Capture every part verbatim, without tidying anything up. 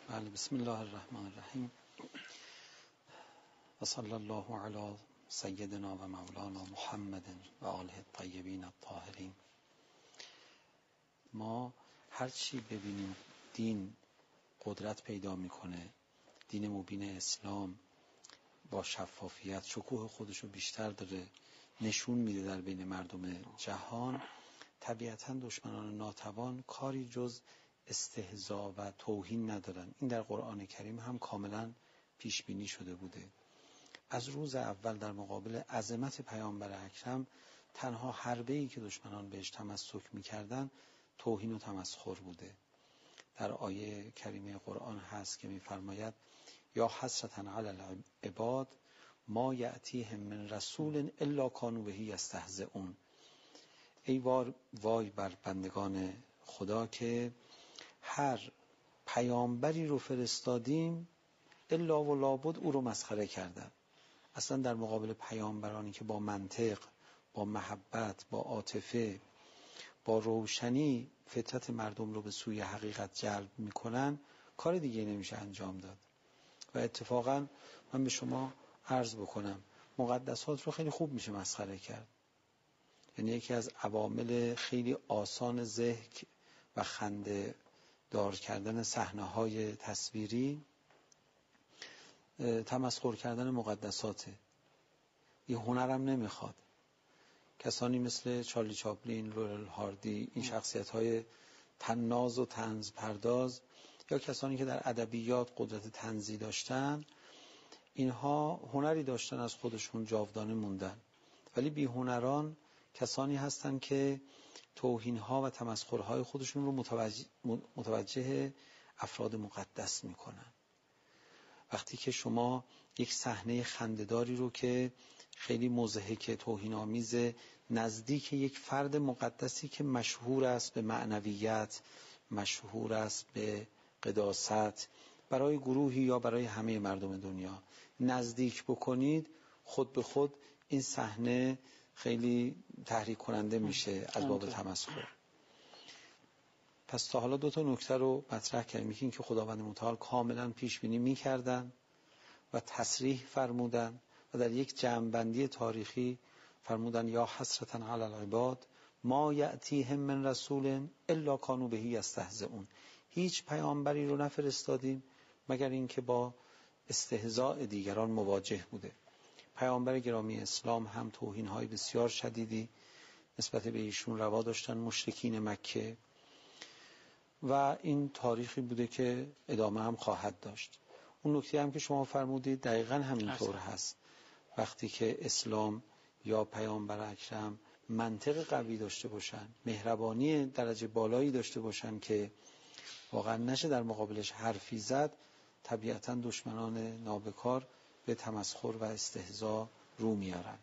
بله، بسم الله الرحمن الرحیم و صلی الله علی سیدنا و مولانا محمد و آله الطیبین الطاهرین. ما هرچی ببینیم دین قدرت پیدا میکنه، دین مبین اسلام با شفافیت شکوه خودشو بیشتر داره نشون میده در بین مردم جهان، طبیعتاً دشمنان ناتوان کاری جز استهزاء و توهین ندارن. این در قرآن کریم هم کاملا پیش بینی شده بوده. از روز اول در مقابل عظمت پیامبر اکرم تنها حربه‌ای که دشمنان بهش تمسک میکردن توهین و تمسخر بوده. در آیه کریمه قرآن هست که میفرماید یا حسرة علی العباد ما یأتیهم من رسول الا کانوا به یستهزئون. ای وای بر بندگان خدا که هر پیامبری رو فرستادیم الا و لابد او رو مسخره کردن. اصلا در مقابل پیامبرانی که با منطق، با محبت، با عاطفه، با روشنی فطرت مردم رو به سوی حقیقت جلب میکنن کار دیگه نمیشه انجام داد. و اتفاقا من به شما عرض بکنم مقدسات رو خیلی خوب میشه مسخره کرد. یعنی یکی از عوامل خیلی آسان ضحک و خنده دار کردن صحنه‌های تصویری تمسخر کردن مقدساته. این هنرم نمیخواد. کسانی مثل چارلی چاپلین، لورل هاردی، این شخصیت‌های طناز و طنز پرداز یا کسانی که در ادبیات قدرت طنزی داشتن، اینها هنری داشتن از خودشون جاودانه موندن. ولی بی هنران کسانی هستند که توهین‌ها و تمسخرهای خودشون رو متوجه, متوجه افراد مقدس میکنن. وقتی که شما یک صحنه خنده‌داری رو که خیلی مضحک، توهین‌آمیز، نزدیک یک فرد مقدسی که مشهور است به معنویت، مشهور است به قداست، برای گروهی یا برای همه مردم دنیا نزدیک بکنید، خود به خود این صحنه خیلی تحریک کننده میشه از باب تمسخر. پس تا حالا دو تا نکته رو مطرح کردیم. یکی این که خداوند متعال کاملا پیش بینی میکردن و تصریح فرمودن و در یک جمع‌بندی تاریخی فرمودن یا حسرة علی العباد ما یأتیهم من رسول الا کانوا به یستهزئون. هیچ پیامبری رو نفرستادیم مگر اینکه با استهزاء دیگران مواجه بوده. پیامبر گرامی اسلام هم توهین‌های بسیار شدیدی نسبت به ایشون روا داشتن مشرکین مکه و این تاریخی بوده که ادامه هم خواهد داشت. اون نکته هم که شما فرمودید دقیقاً همینطور هست. وقتی که اسلام یا پیامبر اکرم منطق قوی داشته باشن، مهربانی درجه بالایی داشته باشن که واقعا نشه در مقابلش حرفی زد، طبیعتاً دشمنان نابکار به تمسخر و استهزاء رو میارن.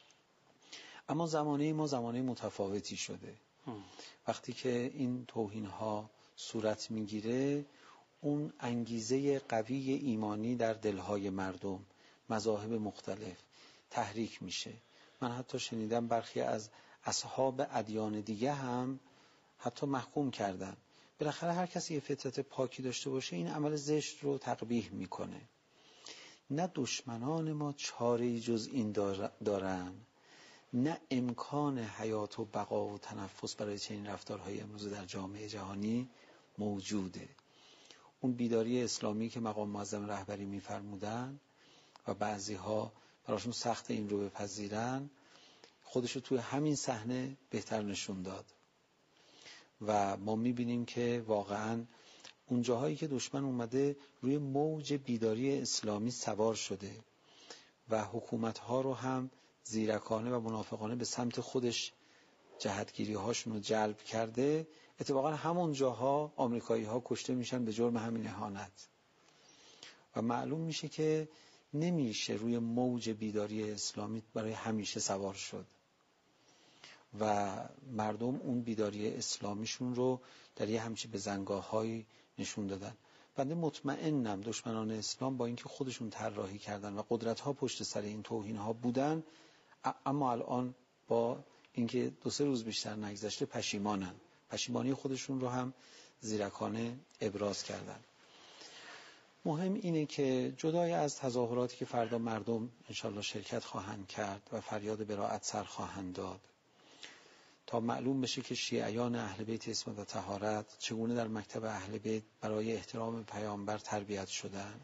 اما زمانه ما زمانه متفاوتی شده. وقتی که این توهین‌ها صورت میگیره، اون انگیزه قوی ایمانی در دلهای مردم، مذاهب مختلف تحریک میشه. من حتی شنیدم برخی از اصحاب ادیان دیگه هم حتی محکوم کردن. بالاخره هر کسی یه فطرت پاکی داشته باشه این عمل زشت رو تقبیح میکنه. نه دشمنان ما چاره‌ای جز این دارن، نه امکان حیات و بقا و تنفس برای چنین رفتارهای امروز در جامعه جهانی موجوده. اون بیداری اسلامی که مقام معظم رهبری میفرمودن و بعضی ها براشون سخت این رو بپذیرن، خودشو توی همین صحنه بهتر نشون داد. و ما میبینیم که واقعاً اون جاهایی که دشمن اومده روی موج بیداری اسلامی سوار شده و حکومت‌ها رو هم زیرکانه و منافقانه به سمت خودش جهتگیری هاشون رو جلب کرده، اتفاقا همون جاها آمریکایی ها کشته میشن به جرم همین اهانت. و معلوم میشه که نمیشه روی موج بیداری اسلامی برای همیشه سوار شد و مردم اون بیداری اسلامیشون رو در یه همچی بزنگاه‌هایی نشون دادن. بنده مطمئنم دشمنان اسلام با اینکه خودشون طراحی کردن و قدرت‌ها پشت سر این توهین‌ها بودن، اما الان با اینکه دو سه روز بیشتر نگذشته پشیمانن. پشیمانی خودشون رو هم زیرکانه ابراز کردن. مهم اینه که جدای از تظاهراتی که فردا مردم انشالله شرکت خواهند کرد و فریاد براءت سر خواهند داد، تا معلوم بشه که شیعیان اهل بیت عصمت و طهارت چگونه در مکتب اهل بیت برای احترام پیامبر تربیت شدن.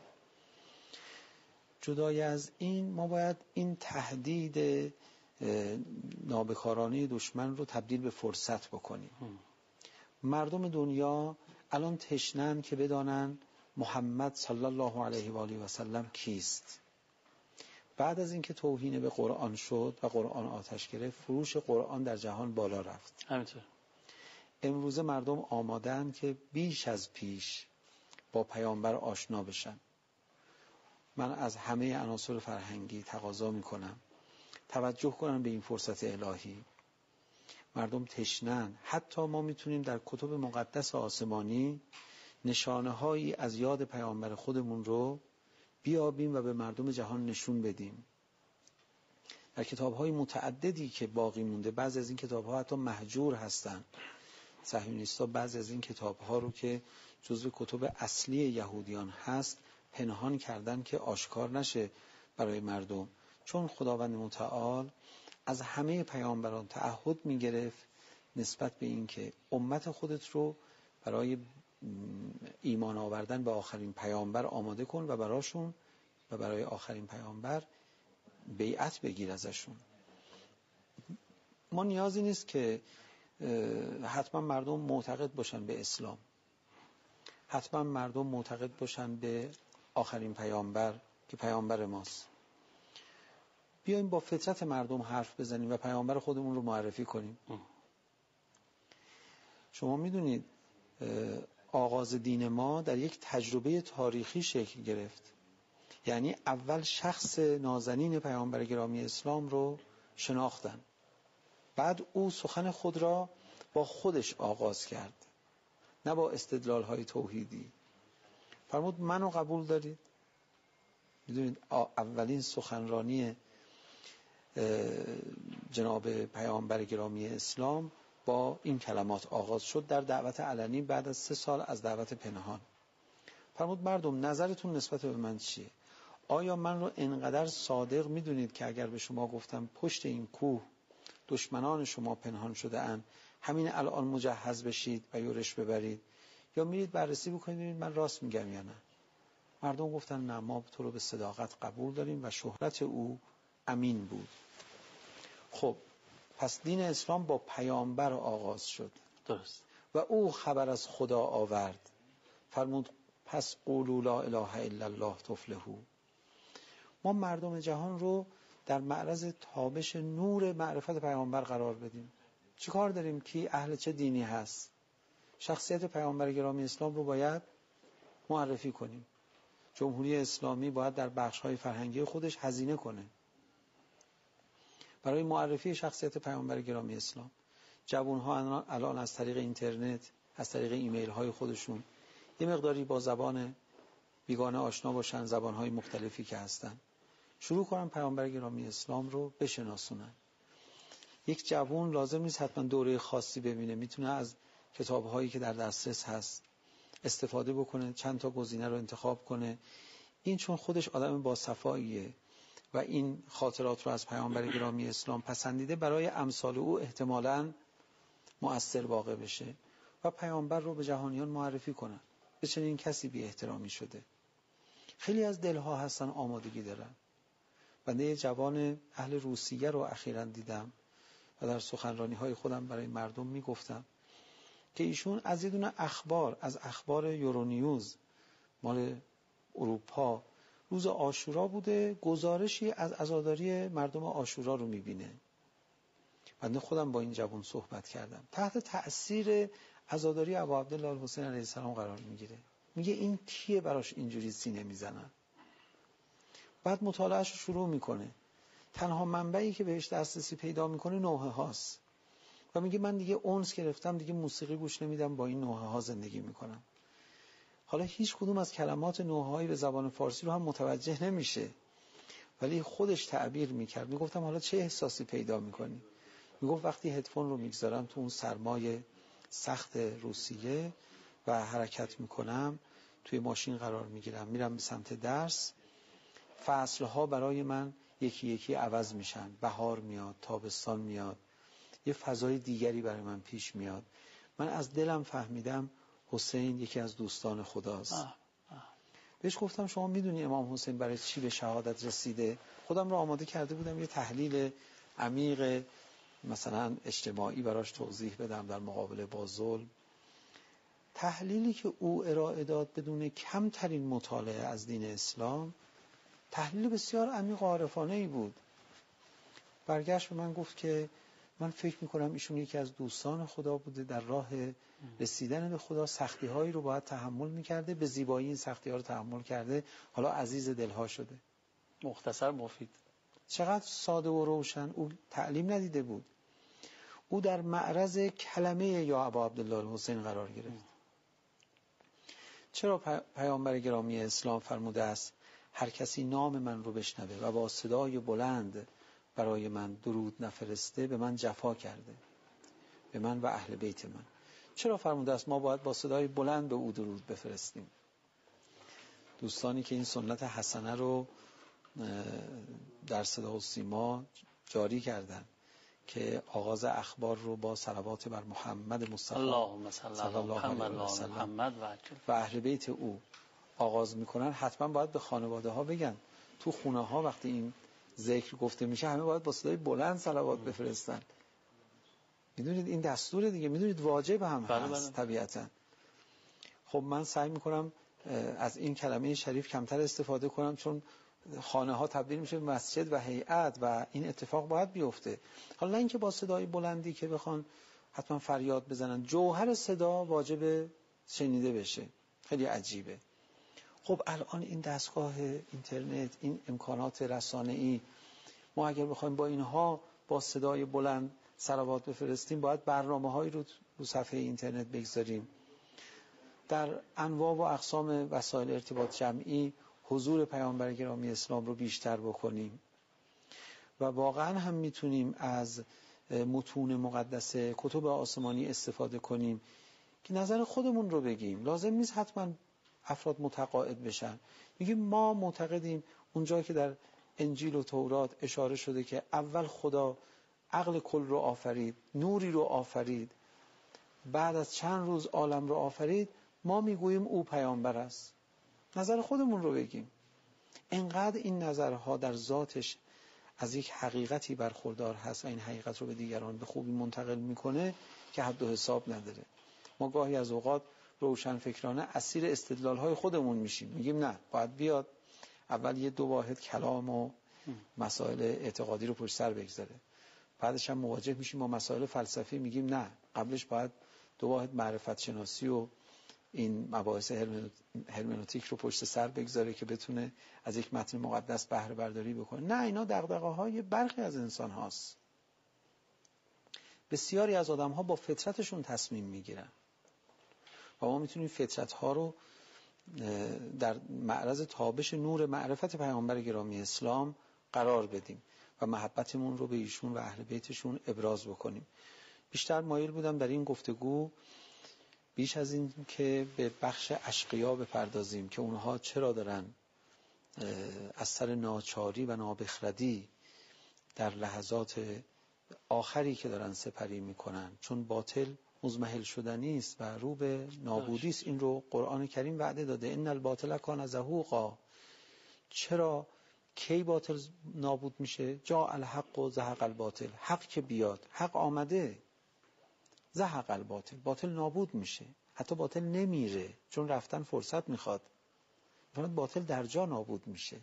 جدای از این ما باید این تهدید نابکارانه دشمن رو تبدیل به فرصت بکنیم. مردم دنیا الان تشنن که بدانن محمد صلی الله علیه و آله و سلم کیست. بعد از اینکه توهین به قرآن شد و قرآن آتش گرفت، فروش قرآن در جهان بالا رفت. همینطور امروز مردم آمادن که بیش از پیش با پیامبر آشنا بشن. من از همه عناصر فرهنگی تقاضا میکنم توجه کنن به این فرصت الهی. مردم تشنن. حتی ما میتونیم در کتب مقدس آسمانی نشانه هایی از یاد پیامبر خودمون رو بیابیم و به مردم جهان نشون بدیم. در کتاب های متعددی که باقی مونده، بعضی از این کتاب ها حتی مهجور هستن. صهیونیستا بعضی از این کتاب ها رو که جزو کتب اصلی یهودیان هست پنهان کردن که آشکار نشه برای مردم، چون خداوند متعال از همه پیامبران تعهد میگرفت نسبت به این که امت خودت رو برای ایمان آوردن به آخرین پیامبر آماده کن و براشون و برای آخرین پیامبر بیعت بگیر ازشون. ما نیازی نیست که حتما مردم معتقد باشن به اسلام، حتما مردم معتقد باشن به آخرین پیامبر که پیامبر ماست. بیایم با فطرت مردم حرف بزنیم و پیامبر خودمون رو معرفی کنیم. شما میدونید آغاز دین ما در یک تجربه تاریخی شکل گرفت. یعنی اول شخص نازنین پیامبر گرامی اسلام رو شناختن، بعد او سخن خود را با خودش آغاز کرد، نه با استدلال های توحیدی. فرمود منو قبول دارید؟ میدونید اولین سخنرانی جناب پیامبر گرامی اسلام با این کلمات آغاز شد در دعوت علنی بعد از سه سال از دعوت پنهان. فرمود مردم نظرتون نسبت به من چیه؟ آیا من رو انقدر صادق میدونید که اگر به شما گفتم پشت این کوه دشمنان شما پنهان شده اند، همین الان مجهز بشید و یورش ببرید، یا میرید بررسی بکنید ببینید من راست میگم یا نه؟ مردم گفتن نه، ما تو رو به صداقت قبول داریم و شهرت او امین بود. خب پس دین اسلام با پیامبر آغاز شد. درست. و او خبر از خدا آورد. فرمود پس قولوا لا اله الا الله تفلحوا. ما مردم جهان رو در معرض تابش نور معرفت پیامبر قرار بدیم. چی کار داریم که اهل چه دینی هست؟ شخصیت پیامبر گرامی اسلام رو باید معرفی کنیم. جمهوری اسلامی باید در بخش‌های فرهنگی خودش هزینه کنه برای معرفی شخصیت پیامبر گرامی اسلام. جوان‌ها الان از طریق اینترنت، از طریق ایمیل های خودشون یه مقداری با زبان بیگانه آشنا باشن، زبان‌های مختلفی که هستن، شروع کنن پیامبر گرامی اسلام رو بشناسونن. یک جوان لازم نیست حتما دوره خاصی ببینه، میتونه از کتاب‌هایی که در دسترس هست استفاده بکنه، چند تا گزینه رو انتخاب کنه. این چون خودش آدم با صفاییه و این خاطرات رو از پیامبر گرامی اسلام پسندیده، برای امثال او احتمالاً مؤثر واقع بشه و پیامبر رو به جهانیان معرفی کنن. به چنین کسی بی احترامی شده. خیلی از دلها هستن آمادگی دارن. بنده یه جوان اهل روسیه رو اخیراً دیدم و در سخنرانی های خودم برای مردم میگفتم که ایشون از یه دونه اخبار، از اخبار یورونیوز مال اروپا، روز عاشورا بوده، گزارشی از عزاداری مردم عاشورا رو میبینه. بنده خودم با این جوان صحبت کردم، تحت تأثیر عزاداری ابا عبدالله الحسین علیه السلام قرار میگیره. میگه این کیه براش اینجوری سینه میزنن؟ بعد مطالعهش رو شروع میکنه. تنها منبعی که بهش دسترسی پیدا میکنه نوحه هاست و میگه من دیگه اونس گرفتم، دیگه موسیقی گوش نمیدم، با این نوحه ها زندگی میکنم. حالا هیچ کدوم از کلمات نوحه‌ای به زبان فارسی رو هم متوجه نمیشه، ولی خودش تعبیر میکرد. میگفتم حالا چه احساسی پیدا میکنی؟ میگفت وقتی هدفون رو میگذارم تو اون سرمای سخت روسیه و حرکت میکنم، توی ماشین قرار میگیرم، میرم به سمت درس، فصلها برای من یکی یکی عوض میشن. بهار میاد، تابستان میاد، یه فضای دیگری برای من پیش میاد. من از دلم فهمیدم حسین یکی از دوستان خداست. آه. آه. بهش گفتم شما میدونی امام حسین برای چی به شهادت رسیده؟ خودم رو آماده کرده بودم یه تحلیل عمیق مثلا اجتماعی براش توضیح بدم در مقابله با ظلم. تحلیلی که او ارائه داد بدون کمترین مطالعه از دین اسلام تحلیل بسیار عمیق و عارفانه‌ای بود. برگشت به من گفت که من فکر میکنم ایشون یکی از دوستان خدا بوده، در راه رسیدن به خدا سختی هایی رو باید تحمل میکرده، به زیبایی این سختی ها رو تحمل کرده، حالا عزیز دلها شده. مختصر مفید. چقدر ساده و روشن. او تعلیم ندیده بود، او در معرض کلمه یا ابا عبدالله الحسین قرار گرفت. چرا پیامبر گرامی اسلام فرموده است هر کسی نام من رو بشنوه و با صدای بلند برای من درود نفرسته به من جفا کرده، به من و اهل بیت من. چرا فرموده است ما باید با صدای بلند به او درود بفرستیم؟ دوستانی که این سنت حسنه رو در صدا و سیما جاری کردن که آغاز اخبار رو با صلوات بر محمد مصطفی اللهم صل علی محمد و اهل بیت او آغاز میکنن، حتما باید به خانواده ها بگن. تو خونه ها وقتی این ذکر گفته میشه همه باید با صدای بلند صلوات بفرستن. میدونید این دستور دیگه، میدونید واجب هم بله هست بله. طبیعتا. خب من سعی میکنم از این کلمه شریف کمتر استفاده کنم، چون خانه ها تبدیل میشه به مسجد و هیئت و این اتفاق باید بیفته. حالا نه اینکه با صدای بلندی که بخوان حتما فریاد بزنن، جوهر صدا واجب شنیده بشه. خیلی عجیبه. خب الان این دستگاه اینترنت، این امکانات رسانه‌ای، ما اگر بخوایم با اینها با صدای بلند صلوات بفرستیم باید برنامه‌هایی رو رو صفحه اینترنت بگذاریم. در انواع و اقسام وسایل ارتباط جمعی حضور پیامبر گرامی اسلام رو بیشتر بکنیم و واقعا هم میتونیم از متون مقدسه، کتب آسمانی استفاده کنیم که نظر خودمون رو بگیم. لازم نیست حتما افراد متقاعد بشن. میگیم ما معتقدیم اونجا که در انجیل و تورات اشاره شده که اول خدا عقل کل رو آفرید، نوری رو آفرید، بعد از چند روز عالم رو آفرید، ما میگوییم او پیامبر است. نظر خودمون رو بگیم. انقدر این نظرها در ذاتش از یک حقیقتی برخوردار هست و این حقیقت رو به دیگران به خوبی منتقل میکنه که حد و حساب نداره. ما گاهی از اوقات روشن فکرانه اسیر استدلال‌های خودمون میشیم. میگیم نه، باید بیاد اول یه دو واحد کلام و مسائل اعتقادی رو پشت سر بگذاره، بعدش هم مواجه میشیم با مسائل فلسفی، میگیم نه، قبلش باید دو واحد معرفت شناسی و این مباحث هرمنوتیک رو پشت سر بگذاره که بتونه از یک متن مقدس بهره برداری بکنه. نه، اینا دغدغه‌های برخی از انسان هاست. بسیاری از آدم ها با فطرتشون تصمیم میگیرن و ما میتونیم فطرت ها رو در معرض تابش نور معرفت پیامبر گرامی اسلام قرار بدیم و محبتمون رو به ایشون و اهل بیتشون ابراز بکنیم. بیشتر مایل بودم در این گفتگو بیش از این که به بخش اشقیا بپردازیم که اونها چرا دارن از سر ناچاری و نابخردی در لحظات آخری که دارن سپری میکنن، چون باطل مزمحل شدنی است و رو به نابودی است. این رو قرآن کریم وعده داده، ان الباطل کان زهوقا. چرا کی باطل نابود میشه؟ جاء الحق و زهق الباطل. حق که بیاد، حق آمده، زهق الباطل، باطل نابود میشه. حتی باطل نمیره، چون رفتن فرصت میخواد، باطل در جا نابود میشه.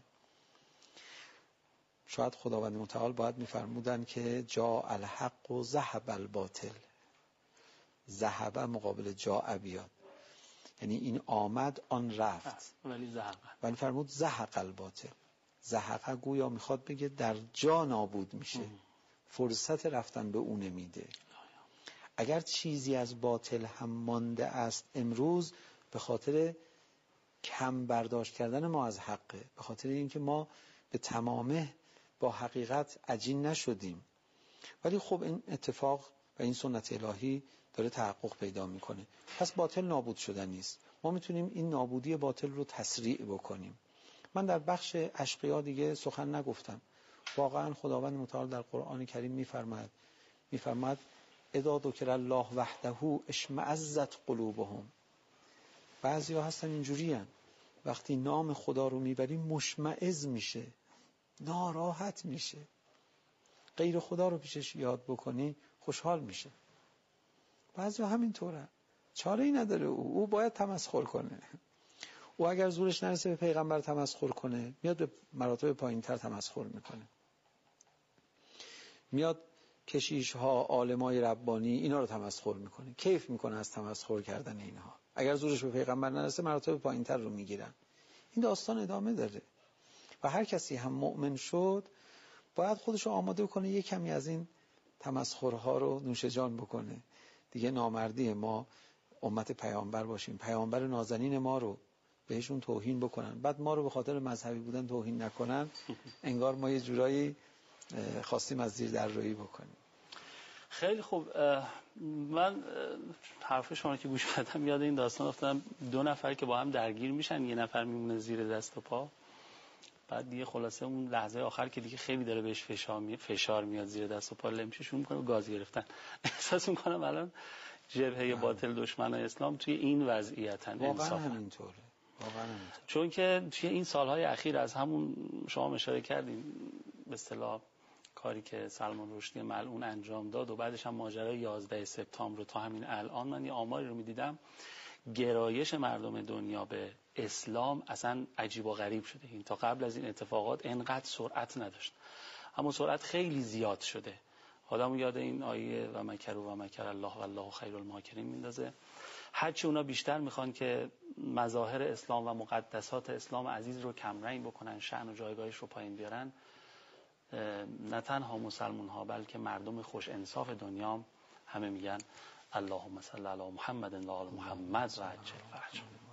شاید خداوند متعال باید میفرمودن که جاء الحق و ذهب الباطل. ذهب مقابل جاء بیاد، یعنی این آمد آن رفت، ولی زهق، ولی فرمود زهق الباطل. زهق گویا میخواد بگه در جا نابود میشه، فرصت رفتن به اون نمیده. اگر چیزی از باطل هم مانده است امروز به خاطر کم برداشت کردن ما از حقه، به خاطر اینکه ما به تمامه با حقیقت عجین نشدیم. ولی خب این اتفاق و این سنت الهی داره تحقق پیدا میکنه. پس باطل نابود شدن نیست. ما میتونیم این نابودی باطل رو تسریع بکنیم. من در بخش اشقیا دیگه سخن نگفتم. واقعا خداوند متعال در قرآن کریم میفرماید میفرماید اذا ذکر الله وحده اشمئزت قلوبهم. بعضیا هستن اینجوریان، وقتی نام خدا رو میبری مشمئز میشه، ناراحت میشه. غیر خدا رو پیشش یاد بکنی خوشحال میشه. بعضیا همینطوره، چاره ای نداره. او او باید تمسخر کنه. او اگر زورش نرسه به پیغمبر تمسخر کنه، میاد به مراتب پایینتر تمسخر میکنه. میاد کشیش ها، عالمای ربانی، اینا رو تمسخر میکنه، کیف میکنه از تمسخر کردن اینها. اگر زورش به پیغمبر نرسه مراتب پایینتر رو میگیرن. این داستان ادامه داره و هر کسی هم مؤمن شد باید خودش رو آماده کنه یک کمی از این تمسخرها رو نوش جان بکنه. دیگه نامردی ما امت پیامبر باشیم، پیامبر نازنین ما رو بهشون توهین بکنن، بعد ما رو به خاطر مذهبی بودن توهین نکنن، انگار ما یه جورایی خواستیم از زیر دررویی بکنیم. خیلی خوب. من حرف شما که گوش کردم یاد این داستان افتادم، دو نفر که با هم درگیر میشن، یه نفر میمونه زیر دست و پا، بعد دیگه خلاصه اون لحظه آخر که دیگه خیلی داره بهش فشار میاد فشار میاد زیر دست و پا لمشه شروع میکنه گاز گرفتن. احساس میکنم الان جبهه باطل دشمنای اسلام توی این وضعیتن. واقعا همینطوره، واقعا همینطوره. چون که توی این سالهای اخیر از همون شما اشاره کردین به اصطلاح کاری که سلمان رشدی ملعون انجام داد و بعدش هم ماجرای یازده سپتامبر رو تا همین الان، من یه آماری رو میدیدم، گرایش مردم دنیا به اسلام اصلا عجیب و غریب شده. این تا قبل از این اتفاقات انقدر سرعت نداشت، اما سرعت خیلی زیاد شده. آدمو یاد این آیه و مکر و مکر الله و الله خیر الماکرین میندازه. هرچی اونا بیشتر میخوان که مظاهر اسلام و مقدسات اسلام عزیز رو کمرنگ بکنن، شأن و جایگاهش رو پایین بیارن، نه تنها مسلمان ها بلکه مردم خوش انصاف دنیا همه میگن اللهم صل علی محمد و آل محمد و عجل فرجهم.